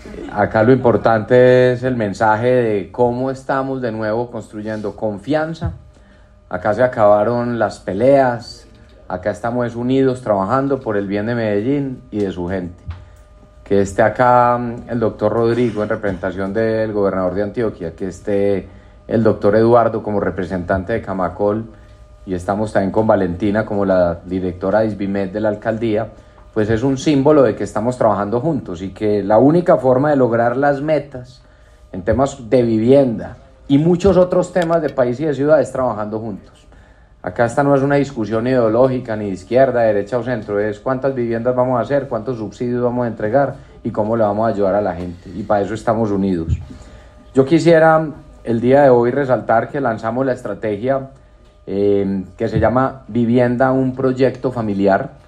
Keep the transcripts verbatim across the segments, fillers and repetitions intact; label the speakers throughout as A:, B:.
A: Acá lo importante es el mensaje de cómo estamos de nuevo construyendo confianza. Acá se acabaron las peleas, acá estamos unidos trabajando por el bien de Medellín y de su gente. Que esté acá el doctor Rodrigo en representación del gobernador de Antioquia, que esté el doctor Eduardo como representante de Camacol, y estamos también con Valentina como la directora de ISBIMED de la alcaldía, pues es un símbolo de que estamos trabajando juntos y que la única forma de lograr las metas en temas de vivienda y muchos otros temas de país y de ciudad es trabajando juntos. Acá esta no es una discusión ideológica ni de izquierda, derecha o centro, es cuántas viviendas vamos a hacer, cuántos subsidios vamos a entregar y cómo le vamos a ayudar a la gente, y para eso estamos unidos. Yo quisiera el día de hoy resaltar que lanzamos la estrategia eh, que se llama Vivienda, un proyecto familiar,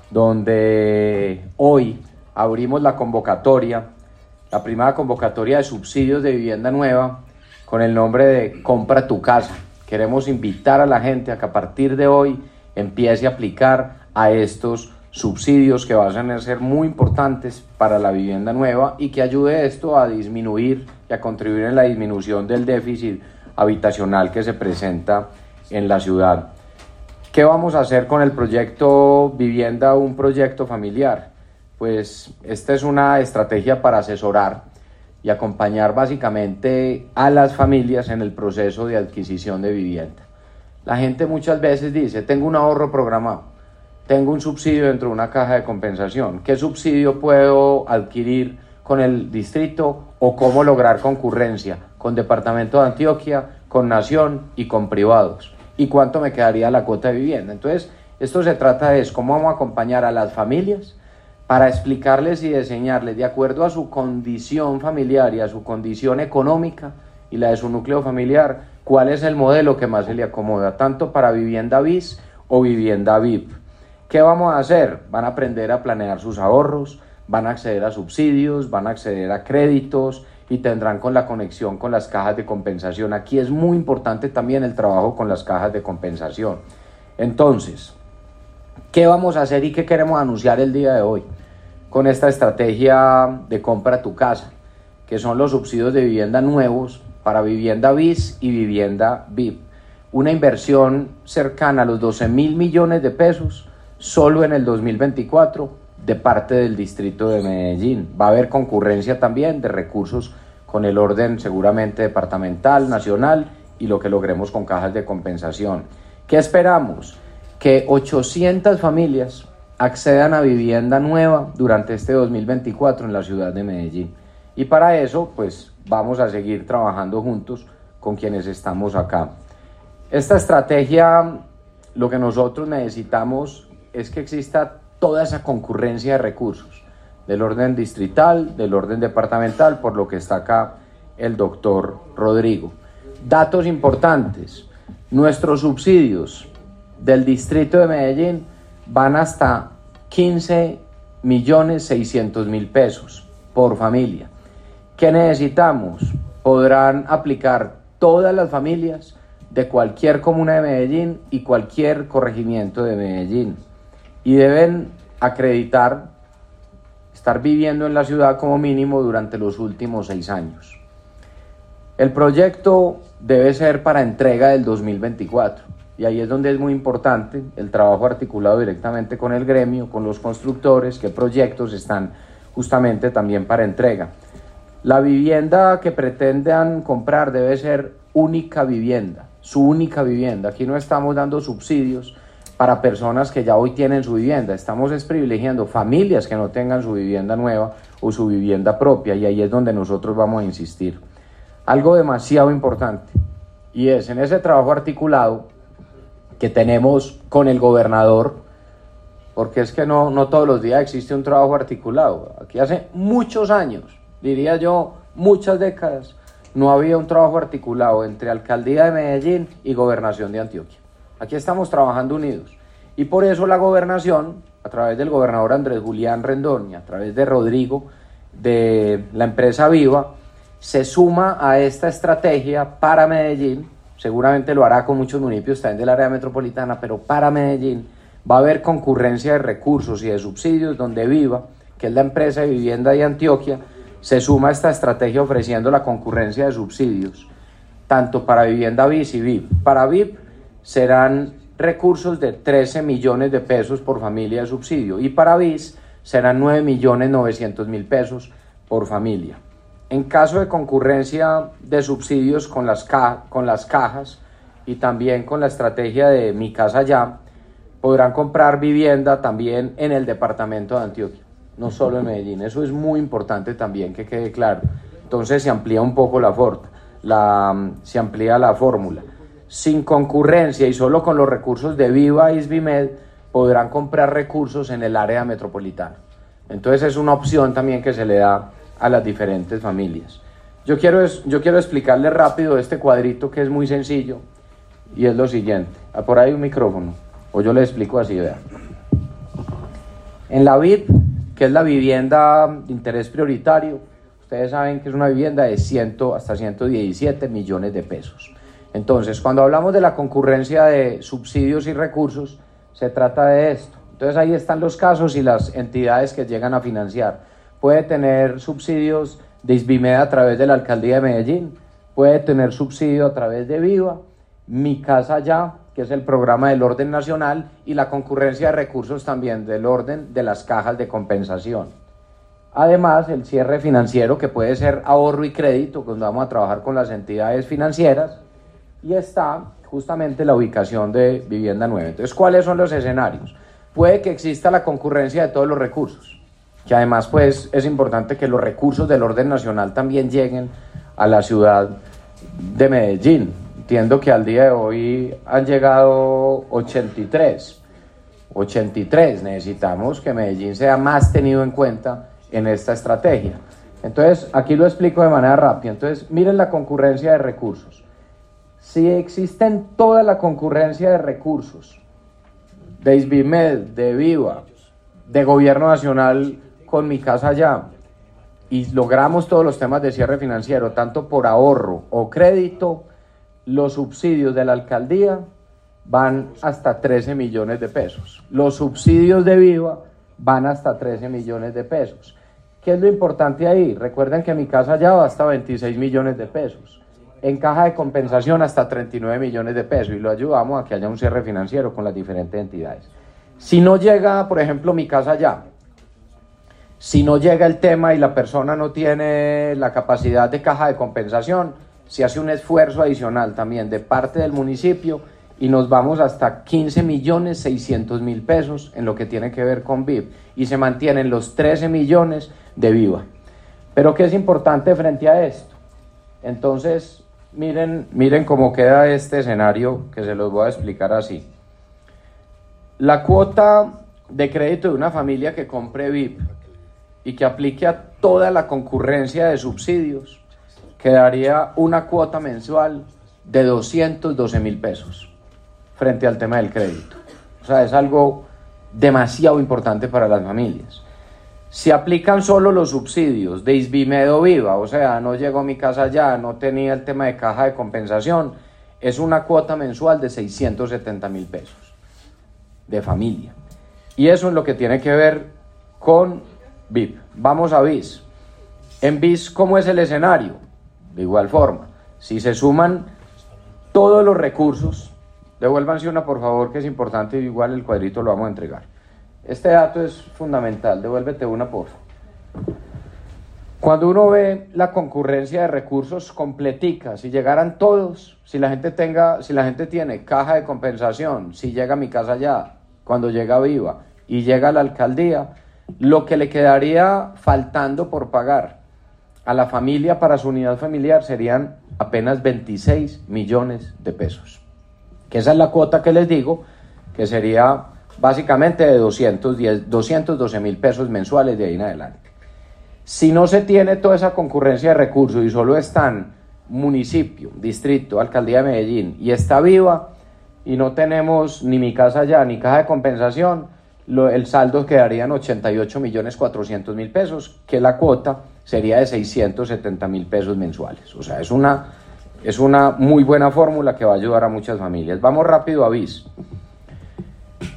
A: donde hoy abrimos la convocatoria, la primera convocatoria de subsidios de vivienda nueva con el nombre de Compra tu Casa. Queremos invitar a la gente a que a partir de hoy empiece a aplicar a estos subsidios que van a ser muy importantes para la vivienda nueva y que ayude esto a disminuir y a contribuir en la disminución del déficit habitacional que se presenta en la ciudad. ¿Qué vamos a hacer con el proyecto Vivienda, un proyecto familiar? Pues esta es una estrategia para asesorar y acompañar básicamente a las familias en el proceso de adquisición de vivienda. La gente muchas veces dice, tengo un ahorro programado, tengo un subsidio dentro de una caja de compensación, ¿qué subsidio puedo adquirir con el distrito o cómo lograr concurrencia con Departamento de Antioquia, con Nación y con privados? ¿Y cuánto me quedaría la cuota de vivienda? Entonces, esto se trata de es cómo vamos a acompañar a las familias para explicarles y diseñarles de acuerdo a su condición familiar y a su condición económica y la de su núcleo familiar, cuál es el modelo que más se le acomoda, tanto para vivienda bis o vivienda V I P. ¿Qué vamos a hacer? Van a aprender a planear sus ahorros, van a acceder a subsidios, van a acceder a créditos y tendrán con la conexión con las cajas de compensación. Aquí es muy importante también el trabajo con las cajas de compensación. Entonces, ¿qué vamos a hacer y qué queremos anunciar el día de hoy con esta estrategia de Compra tu Casa? Que son los subsidios de vivienda nuevos para vivienda bis y vivienda V I P. Una inversión cercana a los doce mil millones de pesos solo en el dos mil veinticuatro de parte del distrito de Medellín. Va a haber concurrencia también de recursos con el orden seguramente departamental, nacional y lo que logremos con cajas de compensación. ¿Qué esperamos? Que ochocientas familias accedan a vivienda nueva durante este dos mil veinticuatro en la ciudad de Medellín. Y para eso, pues vamos a seguir trabajando juntos con quienes estamos acá. Esta estrategia, lo que nosotros necesitamos es que exista toda esa concurrencia de recursos, del orden distrital, del orden departamental, por lo que está acá el doctor Rodrigo. Datos importantes, nuestros subsidios del distrito de Medellín van hasta quince millones seiscientos mil pesos por familia. ¿Qué necesitamos? Podrán aplicar todas las familias de cualquier comuna de Medellín y cualquier corregimiento de Medellín. Y deben acreditar estar viviendo en la ciudad como mínimo durante los últimos seis años. El proyecto debe ser para entrega del dos mil veinticuatro y ahí es donde es muy importante el trabajo articulado directamente con el gremio, con los constructores, qué proyectos están justamente también para entrega. La vivienda que pretendan comprar debe ser única vivienda, su única vivienda. Aquí no estamos dando subsidios para personas que ya hoy tienen su vivienda. Estamos es privilegiando familias que no tengan su vivienda nueva o su vivienda propia, y ahí es donde nosotros vamos a insistir. Algo demasiado importante, y es en ese trabajo articulado que tenemos con el gobernador, porque es que no, no todos los días existe un trabajo articulado. Aquí hace muchos años, diría yo, muchas décadas, no había un trabajo articulado entre Alcaldía de Medellín y Gobernación de Antioquia. Aquí estamos trabajando unidos y por eso la gobernación, a través del gobernador Andrés Julián Rendón y a través de Rodrigo, de la empresa Viva, se suma a esta estrategia para Medellín. Seguramente lo hará con muchos municipios también del área metropolitana, pero para Medellín va a haber concurrencia de recursos y de subsidios donde Viva, que es la empresa de vivienda de Antioquia, se suma esta estrategia ofreciendo la concurrencia de subsidios, tanto para vivienda BIS y V I P. Para V I P serán recursos de trece millones de pesos por familia de subsidio y para BIS serán nueve millones novecientos mil pesos por familia. En caso de concurrencia de subsidios con las, ca con las cajas y también con la estrategia de Mi Casa Ya, podrán comprar vivienda también en el departamento de Antioquia, no solo en Medellín. Eso es muy importante también que quede claro. Entonces se amplía un poco la, la, se amplía la fórmula. Sin concurrencia y solo con los recursos de Viva y SBIMED podrán comprar recursos en el área metropolitana. Entonces es una opción también que se le da a las diferentes familias. Yo quiero, yo quiero explicarle rápido este cuadrito que es muy sencillo y es lo siguiente. Por ahí un micrófono, o yo le explico así, vean. En la V I P, que es la vivienda de interés prioritario, ustedes saben que es una vivienda de cien hasta ciento diecisiete millones de pesos. Entonces, cuando hablamos de la concurrencia de subsidios y recursos, se trata de esto. Entonces ahí están los casos y las entidades que llegan a financiar. Puede tener subsidios de SBIMED a través de la Alcaldía de Medellín, puede tener subsidio a través de Viva, Mi Casa Ya, que es el programa del orden nacional, y la concurrencia de recursos también del orden de las cajas de compensación. Además, el cierre financiero, que puede ser ahorro y crédito, cuando vamos a trabajar con las entidades financieras, y está justamente la ubicación de vivienda nueva. Entonces, ¿cuáles son los escenarios? Puede que exista la concurrencia de todos los recursos, que además pues es importante que los recursos del orden nacional también lleguen a la ciudad de Medellín. Entiendo que al día de hoy han llegado ochenta y tres. ochenta y tres, necesitamos que Medellín sea más tenido en cuenta en esta estrategia. Entonces, aquí lo explico de manera rápida. Entonces, miren la concurrencia de recursos. Si existen toda la concurrencia de recursos, de SBIMED, de Viva, de Gobierno Nacional con Mi Casa Ya, y logramos todos los temas de cierre financiero, tanto por ahorro o crédito, los subsidios de la alcaldía van hasta trece millones de pesos. Los subsidios de Viva van hasta trece millones de pesos. ¿Qué es lo importante ahí? Recuerden que Mi Casa Ya va hasta veintiséis millones de pesos. En caja de compensación hasta treinta y nueve millones de pesos y lo ayudamos a que haya un cierre financiero con las diferentes entidades. Si no llega, por ejemplo, Mi Casa Ya, si no llega el tema y la persona no tiene la capacidad de caja de compensación, se hace un esfuerzo adicional también de parte del municipio y nos vamos hasta quince millones seiscientos mil pesos en lo que tiene que ver con V I P y se mantienen los trece millones de Viva. Pero ¿qué es importante frente a esto? Entonces, miren, miren cómo queda este escenario que se los voy a explicar así. La cuota de crédito de una familia que compre V I P y que aplique a toda la concurrencia de subsidios quedaría una cuota mensual de doscientos doce mil pesos frente al tema del crédito. O sea, es algo demasiado importante para las familias. Si aplican solo los subsidios de SBIMED o Viva, o sea, no llegó a Mi Casa Ya, no tenía el tema de caja de compensación, es una cuota mensual de seiscientos setenta mil pesos de familia. Y eso es lo que tiene que ver con V I P. Vamos a BIS. En BIS, ¿cómo es el escenario? De igual forma, si se suman todos los recursos, devuélvanse una por favor que es importante, igual el cuadrito lo vamos a entregar. Este dato es fundamental, devuélvete una por favor. Cuando uno ve la concurrencia de recursos completica, si llegaran todos, si la gente tenga, si la gente tiene caja de compensación, si llega a Mi Casa Ya, cuando llega Viva y llega a la alcaldía, lo que le quedaría faltando por pagar a la familia para su unidad familiar serían apenas veintiséis millones de pesos. Que esa es la cuota que les digo, que sería básicamente de doscientos diez, doscientos doce mil pesos mensuales de ahí en adelante. Si no se tiene toda esa concurrencia de recursos y solo están municipio, distrito, alcaldía de Medellín y está Viva y no tenemos ni Mi Casa Ya ni caja de compensación, lo, el saldo quedaría en ochenta y ocho millones cuatrocientos mil pesos, que la cuota sería de seiscientos setenta mil pesos mensuales. O sea, es una, es una muy buena fórmula que va a ayudar a muchas familias. Vamos rápido a BIS.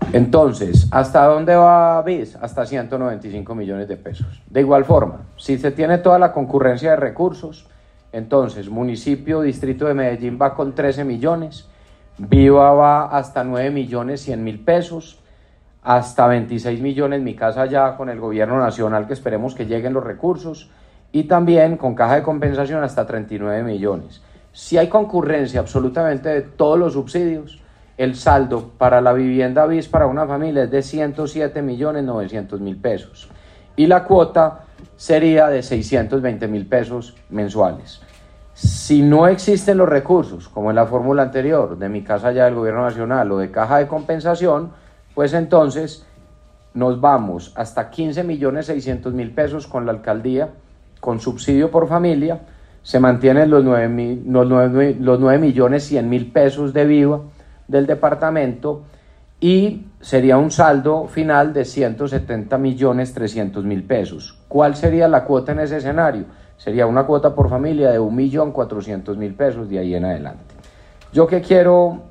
A: Entonces, ¿hasta dónde va B I S? Hasta ciento noventa y cinco millones de pesos. De igual forma, si se tiene toda la concurrencia de recursos, entonces municipio, distrito de Medellín va con trece millones, Viva va hasta nueve millones cien mil pesos, hasta veintiséis millones Mi Casa Ya con el gobierno nacional, que esperemos que lleguen los recursos, y también con caja de compensación hasta treinta y nueve millones. Si hay concurrencia absolutamente de todos los subsidios, el saldo para la vivienda B I S para una familia es de ciento siete millones novecientos mil pesos y la cuota sería de seiscientos veinte mil pesos mensuales. Si no existen los recursos, como en la fórmula anterior, de Mi Casa Ya del gobierno nacional o de caja de compensación, pues entonces nos vamos hasta quince millones seiscientos mil pesos con la alcaldía, con subsidio por familia, se mantienen los nueve, los nueve, los nueve millones cien mil pesos de Viva del departamento y sería un saldo final de ciento setenta millones trescientos mil pesos. ¿Cuál sería la cuota en ese escenario? Sería una cuota por familia de un millón cuatrocientos mil pesos de ahí en adelante. Yo que quiero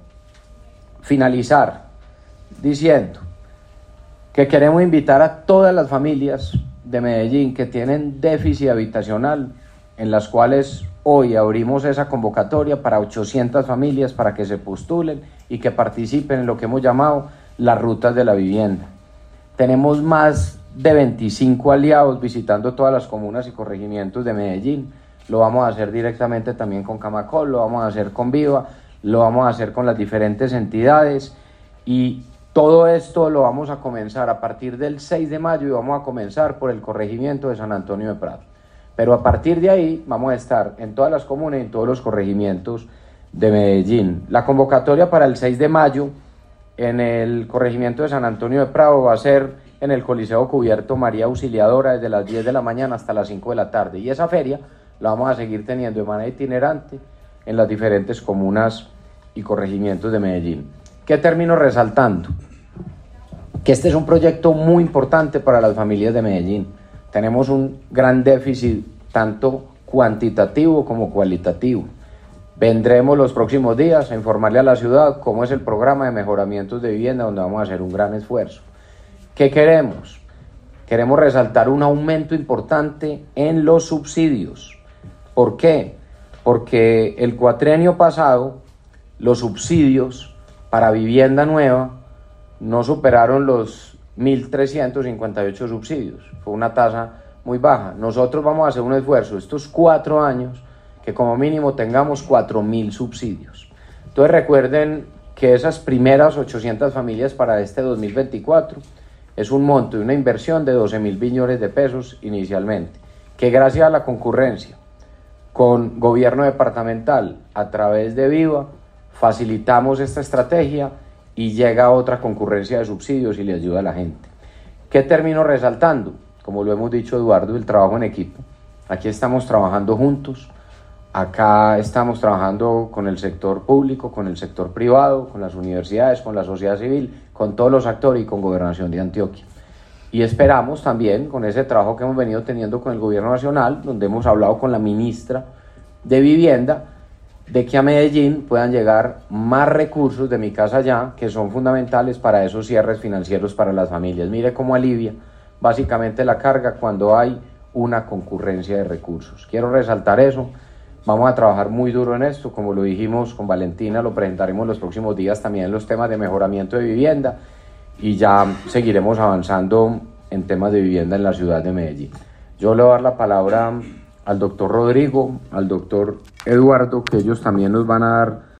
A: finalizar diciendo que queremos invitar a todas las familias de Medellín que tienen déficit habitacional, en las cuales hoy abrimos esa convocatoria para ochocientas familias para que se postulen y que participen en lo que hemos llamado las rutas de la vivienda. Tenemos más de veinticinco aliados visitando todas las comunas y corregimientos de Medellín. Lo vamos a hacer directamente también con Camacol, lo vamos a hacer con Viva, lo vamos a hacer con las diferentes entidades y todo esto lo vamos a comenzar a partir del seis de mayo y vamos a comenzar por el corregimiento de San Antonio de Prado. Pero a partir de ahí vamos a estar en todas las comunas y en todos los corregimientos de Medellín. La convocatoria para el seis de mayo en el corregimiento de San Antonio de Prado va a ser en el Coliseo Cubierto María Auxiliadora desde las diez de la mañana hasta las cinco de la tarde. Y esa feria la vamos a seguir teniendo de manera itinerante en las diferentes comunas y corregimientos de Medellín. ¿Qué termino resaltando? Que este es un proyecto muy importante para las familias de Medellín. Tenemos un gran déficit tanto cuantitativo como cualitativo. Vendremos los próximos días a informarle a la ciudad cómo es el programa de mejoramientos de vivienda, donde vamos a hacer un gran esfuerzo. ¿Qué queremos? Queremos resaltar un aumento importante en los subsidios. ¿Por qué? Porque el cuatrienio pasado los subsidios para vivienda nueva no superaron los mil trescientos cincuenta y ocho subsidios. Fue una tasa muy baja. Nosotros vamos a hacer un esfuerzo estos cuatro años que como mínimo tengamos cuatro mil subsidios. Entonces recuerden que esas primeras ochocientas familias para este dos mil veinticuatro es un monto y una inversión de doce mil millones de pesos inicialmente, que gracias a la concurrencia con gobierno departamental a través de Viva facilitamos esta estrategia y llega otra concurrencia de subsidios y le ayuda a la gente. ¿Qué termino resaltando? Como lo hemos dicho Eduardo, el trabajo en equipo. Aquí estamos trabajando juntos, acá estamos trabajando con el sector público, con el sector privado, con las universidades, con la sociedad civil, con todos los actores y con Gobernación de Antioquia. Y esperamos también con ese trabajo que hemos venido teniendo con el gobierno nacional, donde hemos hablado con la ministra de Vivienda, de que a Medellín puedan llegar más recursos de Mi Casa Ya, que son fundamentales para esos cierres financieros para las familias. Mire cómo alivia básicamente la carga cuando hay una concurrencia de recursos. Quiero resaltar eso. Vamos a trabajar muy duro en esto, como lo dijimos con Valentina, lo presentaremos los próximos días también en los temas de mejoramiento de vivienda y ya seguiremos avanzando en temas de vivienda en la ciudad de Medellín. Yo le voy a dar la palabra al doctor Rodrigo, al doctor Eduardo, que ellos también nos van a dar